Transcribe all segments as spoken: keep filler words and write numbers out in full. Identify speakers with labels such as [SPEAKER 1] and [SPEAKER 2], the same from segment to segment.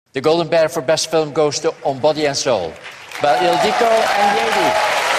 [SPEAKER 1] The Golden Bear for Best Film goes to On Body and Soul by Ildiko Enyedi.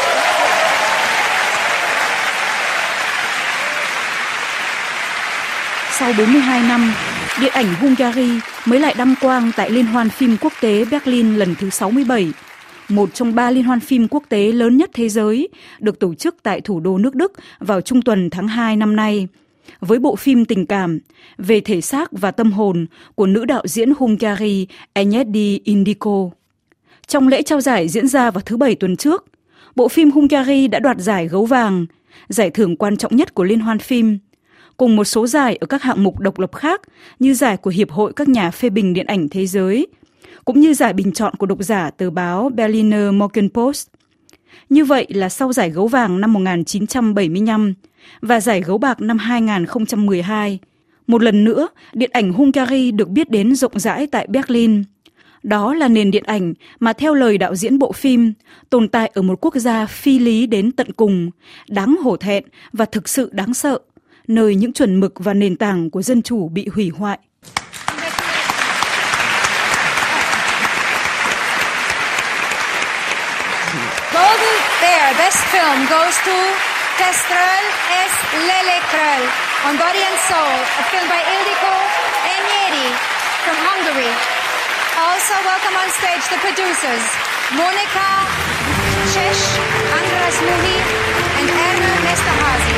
[SPEAKER 2] Sau bốn mươi hai năm, điện ảnh Hungary mới lại đăng quang tại Liên hoan phim quốc tế Berlin lần thứ sáu mươi bảy, một trong ba liên hoan phim quốc tế lớn nhất thế giới, được tổ chức tại thủ đô nước Đức vào trung tuần tháng hai năm nay, với bộ phim tình cảm về thể xác và tâm hồn của nữ đạo diễn Hungary Enyedi Ildiko. Trong lễ trao giải diễn ra vào thứ Bảy tuần trước, bộ phim Hungary đã đoạt giải Gấu Vàng, giải thưởng quan trọng nhất của liên hoan phim, cùng một số giải ở các hạng mục độc lập khác như giải của Hiệp hội các nhà phê bình điện ảnh thế giới, cũng như giải bình chọn của độc giả tờ báo Berliner Morgenpost. Như vậy là sau giải Gấu Vàng năm một nghìn chín trăm bảy mươi lăm và giải Gấu Bạc năm hai nghìn không trăm mười hai, một lần nữa điện ảnh Hungary được biết đến rộng rãi tại Berlin. Đó là nền điện ảnh mà theo lời đạo diễn bộ phim, tồn tại ở một quốc gia phi lý đến tận cùng, đáng hổ thẹn và thực sự đáng sợ, nơi những chuẩn mực và nền tảng của dân chủ bị hủy hoại.
[SPEAKER 3] Golden Bear Best Film goes to Kestrel es Lelekrel, On Body and Soul, a film by Ildiko Enyedi from Hungary. Also welcome on stage the producers, Monika Czesh, Andras Muhi, and Erna Mesterhazy.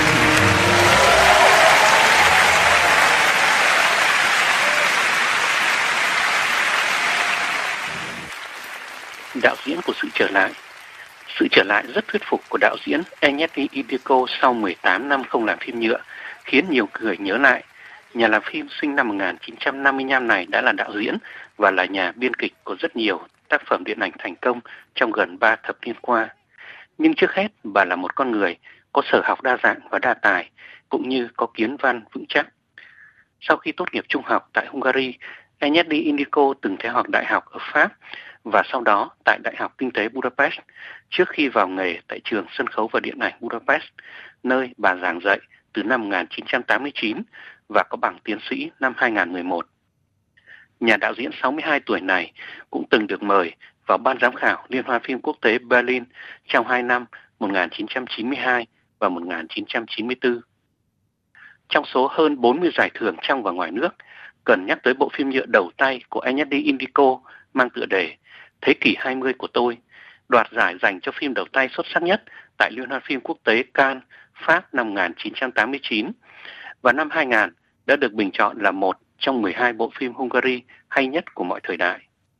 [SPEAKER 4] Đạo diễn của sự trở lại. Sự trở lại rất thuyết phục của đạo diễn Enyedi Ildiko sau mười tám năm không làm phim nhựa khiến nhiều người nhớ lại. Nhà làm phim sinh năm một nghìn chín trăm năm mươi lăm này đã là đạo diễn và là nhà biên kịch của rất nhiều tác phẩm điện ảnh thành công trong gần ba thập niên qua. Nhưng trước hết, bà là một con người có sở học đa dạng và đa tài, cũng như có kiến văn vững chắc. Sau khi tốt nghiệp trung học tại Hungary, Enyedi Ildiko từng theo học đại học ở Pháp và sau đó tại Đại học Kinh tế Budapest, trước khi vào nghề tại trường sân khấu và điện ảnh Budapest, nơi bà giảng dạy từ năm một nghìn chín trăm tám mươi chín và có bằng tiến sĩ năm hai nghìn không trăm mười một. Nhà đạo diễn sáu mươi hai tuổi này cũng từng được mời vào ban giám khảo Liên hoan phim quốc tế Berlin trong hai năm một nghìn chín trăm chín mươi hai và một nghìn chín trăm chín mươi tư. Trong số hơn bốn mươi giải thưởng trong và ngoài nước, cần nhắc tới bộ phim nhựa đầu tay của Enyedi Ildiko mang tựa đề Thế kỷ hai mươi của tôi, đoạt giải dành cho phim đầu tay xuất sắc nhất tại Liên hoan phim quốc tế Cannes, Pháp năm một nghìn chín trăm tám mươi chín, và năm hai nghìn đã được bình chọn là một trong mười hai bộ phim Hungary hay nhất của mọi thời đại.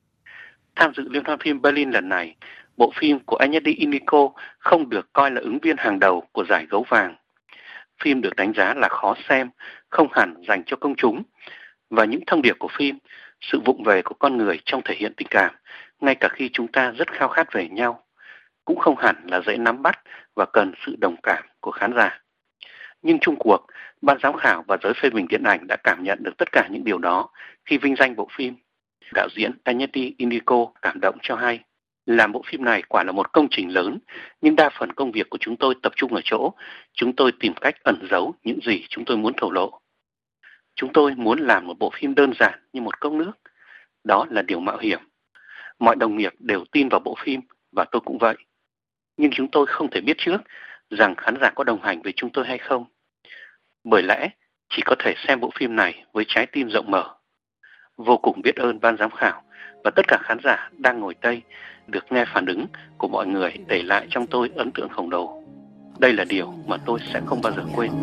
[SPEAKER 4] Tham dự Liên hoan phim Berlin lần này, bộ phim của Enyedi Ildiko không được coi là ứng viên hàng đầu của giải Gấu Vàng. Phim được đánh giá là khó xem, không hẳn dành cho công chúng, và những thông điệp của phim, sự vụng về của con người trong thể hiện tình cảm, ngay cả khi chúng ta rất khao khát về nhau, cũng không hẳn là dễ nắm bắt và cần sự đồng cảm của khán giả. Nhưng chung cuộc, ban giám khảo và giới phê bình điện ảnh đã cảm nhận được tất cả những điều đó khi vinh danh bộ phim. Đạo diễn Enyedi Ildiko cảm động cho hay, làm bộ phim này quả là một công trình lớn, nhưng đa phần công việc của chúng tôi tập trung ở chỗ chúng tôi tìm cách ẩn giấu những gì chúng tôi muốn thổ lộ. Chúng tôi muốn làm một bộ phim đơn giản như một cốc nước. Đó là điều mạo hiểm. Mọi đồng nghiệp đều tin vào bộ phim và tôi cũng vậy. Nhưng chúng tôi không thể biết trước rằng khán giả có đồng hành với chúng tôi hay không. Bởi lẽ chỉ có thể xem bộ phim này với trái tim rộng mở. Vô cùng biết ơn ban giám khảo và tất cả khán giả đang ngồi đây được nghe phản ứng của mọi người để lại trong tôi ấn tượng khổng lồ. Đây là điều mà tôi sẽ không bao giờ quên.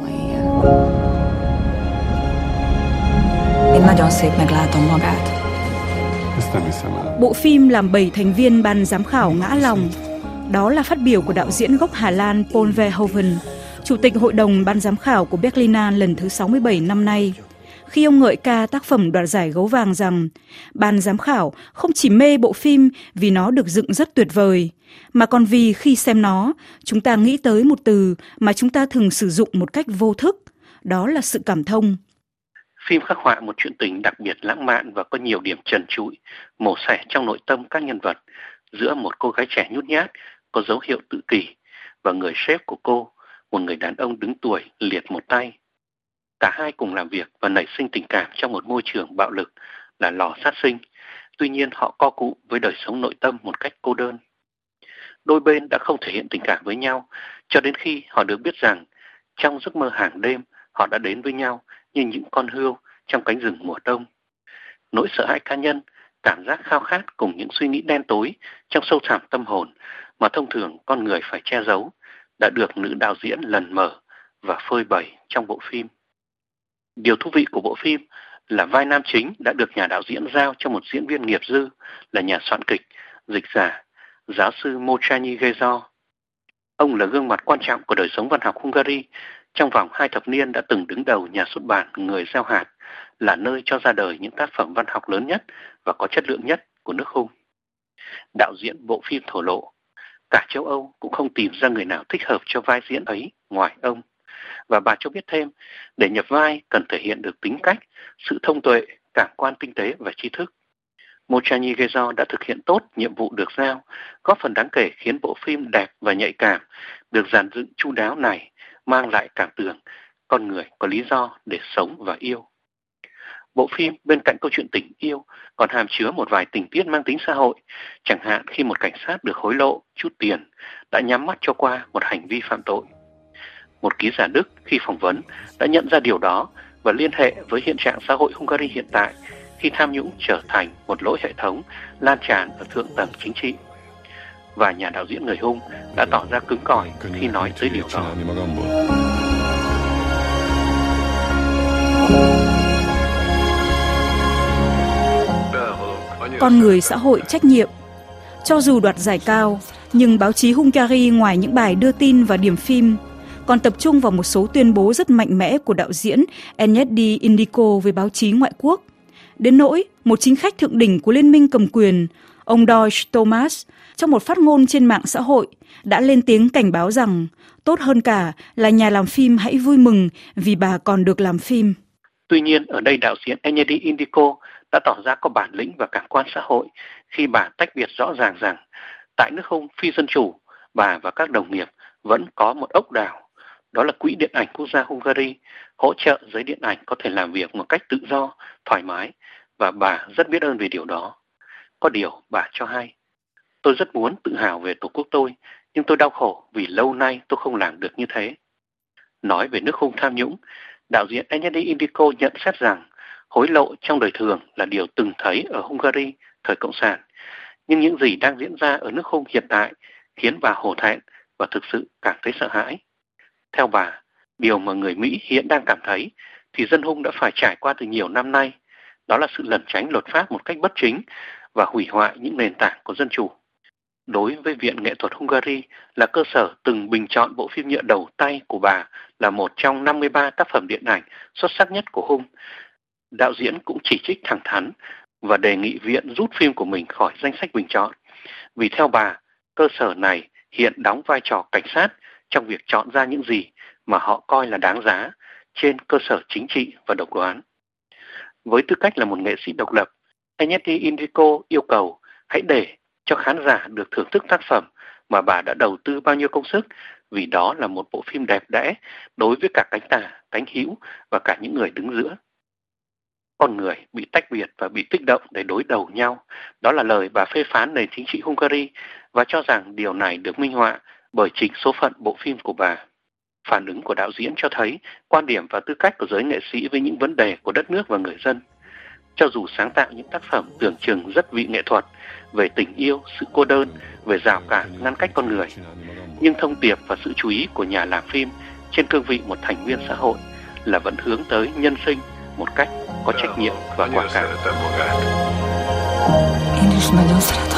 [SPEAKER 2] Bộ phim làm bảy thành viên ban giám khảo ngã lòng. Đó là phát biểu của đạo diễn gốc Hà Lan Paul Verhoeven, chủ tịch hội đồng ban giám khảo của Berlinale lần thứ sáu mươi bảy năm nay, khi ông ngợi ca tác phẩm đoạt giải Gấu Vàng rằng ban giám khảo không chỉ mê bộ phim vì nó được dựng rất tuyệt vời, mà còn vì khi xem nó, chúng ta nghĩ tới một từ mà chúng ta thường sử dụng một cách vô thức, đó là sự cảm thông.
[SPEAKER 4] Phim khắc họa một chuyện tình đặc biệt lãng mạn và có nhiều điểm trần trụi, mổ xẻ trong nội tâm các nhân vật giữa một cô gái trẻ nhút nhát có dấu hiệu tự kỷ và người sếp của cô, một người đàn ông đứng tuổi liệt một tay. Cả hai cùng làm việc và nảy sinh tình cảm trong một môi trường bạo lực là lò sát sinh, Tuy nhiên họ co cụm với đời sống nội tâm một cách cô đơn. Đôi bên đã không thể hiện tình cảm với nhau cho đến khi họ được biết rằng trong giấc mơ hàng đêm họ đã đến với nhau như những con hươu trong cánh rừng mùa đông. Nỗi sợ hãi cá nhân, cảm giác khao khát cùng những suy nghĩ đen tối trong sâu thẳm tâm hồn mà thông thường con người phải che giấu đã được nữ đạo diễn lần mở và phơi bày trong bộ phim. Điều thú vị của bộ phim là vai nam chính đã được nhà đạo diễn giao cho một diễn viên nghiệp dư là nhà soạn kịch, dịch giả, giáo sư Mocányi Géza. Ông là gương mặt quan trọng của đời sống văn học Hungary. Trong vòng hai thập niên đã từng đứng đầu nhà xuất bản Người Gieo Hạt, là nơi cho ra đời những tác phẩm văn học lớn nhất và có chất lượng nhất của nước Hung. Đạo diễn bộ phim thổ lộ, cả châu Âu cũng không tìm ra người nào thích hợp cho vai diễn ấy ngoài ông. Và bà cho biết thêm, để nhập vai cần thể hiện được tính cách, sự thông tuệ, cảm quan tinh tế và tri thức. Mocányi Géza đã thực hiện tốt nhiệm vụ được giao, góp phần đáng kể khiến bộ phim đẹp và nhạy cảm, được dàn dựng chu đáo này mang lại cảm tưởng con người có lý do để sống và yêu. Bộ phim bên cạnh câu chuyện tình yêu còn hàm chứa một vài tình tiết mang tính xã hội, chẳng hạn khi một cảnh sát được hối lộ chút tiền đã nhắm mắt cho qua một hành vi phạm tội. Một ký giả Đức khi phỏng vấn đã nhận ra điều đó và liên hệ với hiện trạng xã hội Hungary hiện tại khi tham nhũng trở thành một lỗi hệ thống lan tràn ở thượng tầng chính trị. Và nhà đạo diễn người Hung đã tỏ ra cứng cỏi khi nói tới điều đó.
[SPEAKER 2] Con người xã hội trách nhiệm. Cho dù đoạt giải cao, nhưng báo chí Hungary ngoài những bài đưa tin và điểm phim, còn tập trung vào một số tuyên bố rất mạnh mẽ của đạo diễn Enyedi Indiko với báo chí ngoại quốc. Đến nỗi, một chính khách thượng đỉnh của Liên minh cầm quyền, ông Deutsch Thomas, trong một phát ngôn trên mạng xã hội, đã lên tiếng cảnh báo rằng tốt hơn cả là nhà làm phim hãy vui mừng vì bà còn được làm phim.
[SPEAKER 4] Tuy nhiên, ở đây đạo diễn Enyedi Indiko đã tỏ ra có bản lĩnh và cảm quan xã hội khi bà tách biệt rõ ràng rằng tại nước Hung phi dân chủ, bà và các đồng nghiệp vẫn có một ốc đảo. Đó là Quỹ Điện ảnh Quốc gia Hungary, hỗ trợ giới điện ảnh có thể làm việc một cách tự do, thoải mái, và bà rất biết ơn về điều đó. Có điều bà cho hay, tôi rất muốn tự hào về Tổ quốc tôi, nhưng tôi đau khổ vì lâu nay tôi không làm được như thế. Nói về nước Hung tham nhũng, đạo diễn Enyedi Indiko nhận xét rằng hối lộ trong đời thường là điều từng thấy ở Hungary thời Cộng sản, nhưng những gì đang diễn ra ở nước Hung hiện tại khiến bà hổ thẹn và thực sự cảm thấy sợ hãi. Theo bà, điều mà người Mỹ hiện đang cảm thấy thì dân Hung đã phải trải qua từ nhiều năm nay, đó là sự lẩn tránh luật pháp một cách bất chính và hủy hoại những nền tảng của dân chủ. Đối với Viện Nghệ thuật Hungary là cơ sở từng bình chọn bộ phim nhựa đầu tay của bà là một trong năm mươi ba tác phẩm điện ảnh xuất sắc nhất của Hung, đạo diễn cũng chỉ trích thẳng thắn và đề nghị viện rút phim của mình khỏi danh sách bình chọn. Vì theo bà, cơ sở này hiện đóng vai trò cảnh sát trong việc chọn ra những gì mà họ coi là đáng giá trên cơ sở chính trị và độc đoán. Với tư cách là một nghệ sĩ độc lập, Enyedi Indiko yêu cầu hãy để cho khán giả được thưởng thức tác phẩm mà bà đã đầu tư bao nhiêu công sức, vì đó là một bộ phim đẹp đẽ đối với cả cánh tả, cánh hữu và cả những người đứng giữa. Con người bị tách biệt và bị kích động để đối đầu nhau, đó là lời bà phê phán nền chính trị Hungary và cho rằng điều này được minh họa bởi chính số phận bộ phim của bà. Phản ứng của đạo diễn cho thấy quan điểm và tư cách của giới nghệ sĩ với những vấn đề của đất nước và người dân. Cho dù sáng tạo những tác phẩm tưởng chừng rất vị nghệ thuật về tình yêu, sự cô đơn, về rào cản ngăn cách con người, nhưng thông điệp và sự chú ý của nhà làm phim trên cương vị một thành viên xã hội là vẫn hướng tới nhân sinh một cách có trách nhiệm và quả cảm.